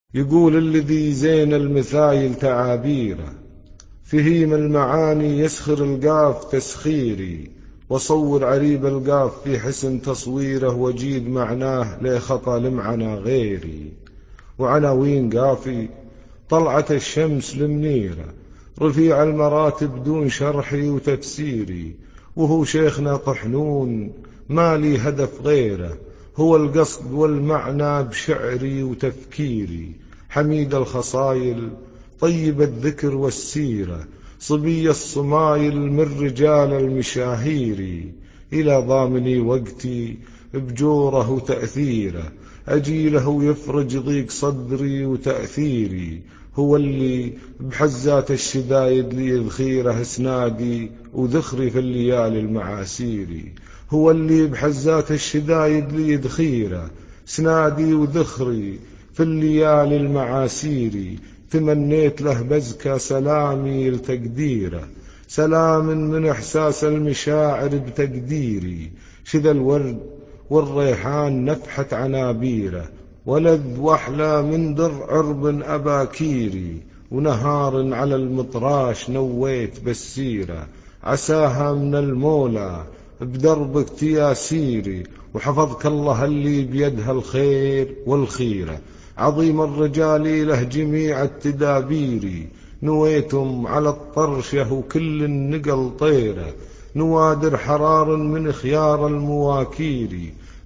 يقول الذي زين المثايل تعابيره، فهيم المعاني يسخر القاف تسخيري، وصور عريب القاف في حسن تصويره، وجيد معناه لي خطى لمعنى غيري. وعناوين قافي طلعة الشمس المنيرة، رفيع المراتب دون شرحي وتفسيري، وهو شيخنا طحنون ما لي هدف غيره، هو القصد والمعنى بشعري وتفكيري. حميد الخصايل طيب الذكر والسيرة، صبي الصمايل من رجال المشاهير، إلى ضامني وقتي بجوره وتأثيره، أجيله يفرج ضيق صدري وتأثيري. هو اللي بحزات الشدايد لي ذخيره اسنادي وذخري في الليالي المعاسيري، هو اللي بحزات الشدايد لي ذخيره اسنادي وذخري في الليالي المعاسيري. تمنيت له بزكى سلامي لتقديره، سلام من إحساس المشاعر بتقديري. شذا الورد والريحان نفحت عنابيره، ولذ وأحلى من درع عرب أباكيري. ونهار على المطراش نويت بالسيرة، عساها من المولى بدربك تياسيري. وحفظك الله اللي بيدها الخير والخيرة، عظيم الرجال له جميع التدابير. نويتم على الطرشة وكل النقل طيرة، نوادر حرار من خيار المواكير.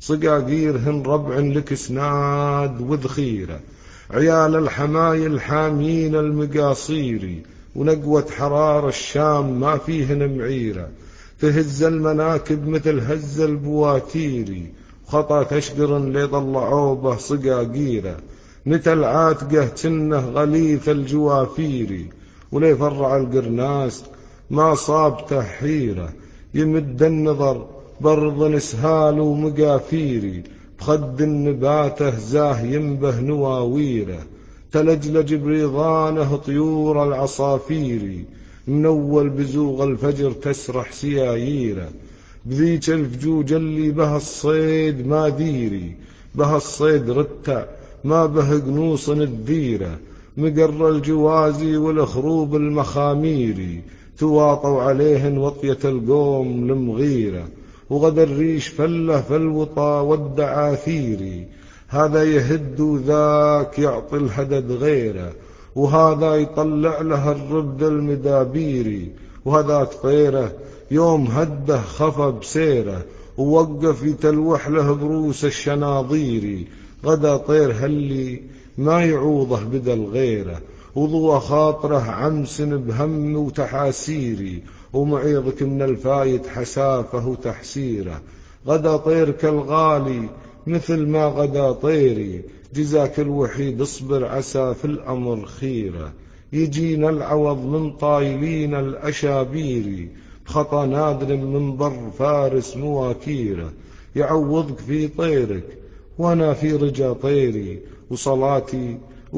صقاقيرهن ربع لك اسناد وذخيرة، عيال الحمايل حامين المقاصير. ونقوة حرار الشام ما فيهن معيرة، تهز المناكب مثل هز البواتير. وخطا تشقر ليطلعوا به صقاقيره، نتى العاتقه تنه غليث الجوافير. ولي فرع القرناس ما صابته حيره، يمد النظر برض نسهال ومقافيري. بخد النباته زاه ينبه نواويره، تلجلج بريضانه طيور العصافير. من أول بزوغ الفجر تسرح سياييره، بذيك الفجوج اللي بها الصيد ما ديري. بها الصيد رتع ما به قنوص الديره، مقر الجوازي والخروب المخاميري. تواطوا عليهن وطية القوم المغيرة، وغدا الريش فله فالوطى والدعاثير. هذا يهد وذاك يعطي الهدد غيره، وهذا يطلع له الربد المدابيري. وهذاك طيره يوم هده خفى بسيره، ووقف يتلوح له بروس الشناظيري. غدا طير هاللي ما يعوضه بدل غيره، وضوى خاطره عمس بهم وتحاسيري. ومعيضك من الفايت حسافه وتحسيره، غدا طيرك الغالي مثل ما غدا طيري. جزاك الوحيد اصبر عسى في الأمر خيره، يجينا العوض من طايلين الأشابير. بخطى نادر من بر فارس مواكيره، يعوضك في طيرك وأنا في رجا طيري. وصلاتي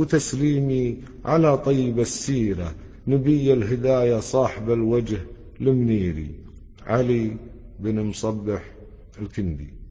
وتسليمي على طيب السيرة، نبي الهداية صاحب الوجه المنيري. علي بن مصبح الكندي.